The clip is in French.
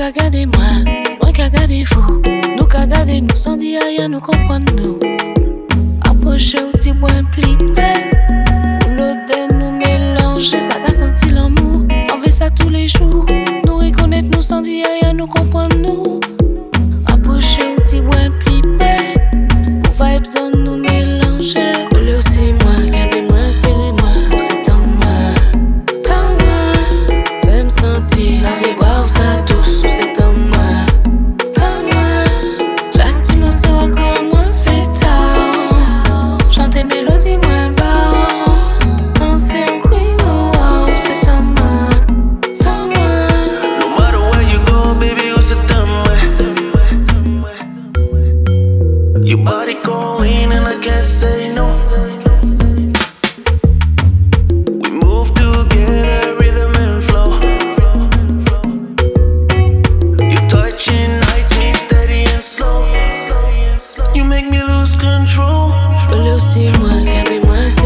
qu'à garder moi qu'à garder vous. Nous qu'à garder nous sans dire rien, nous comprendre nous. Approchez ou petit point pli près. L'odeur nous mélanger, ça va sentir l'amour. On veut ça tous les jours. Nous reconnaître nous sans dire rien, nous comprendre nous. Approchez ou petit point pli près. Pour vibes en nous mélanger. Le aussi moi, gardez moi, serrez moi. C'est en moi, fais me sentir la vibre ça douce. C'est en moi. Your body going and I can't say no. We move together, rhythm and flow. Your touching nights me steady and slow. You make me lose control. Le aussi moi, qu'à moi, c'est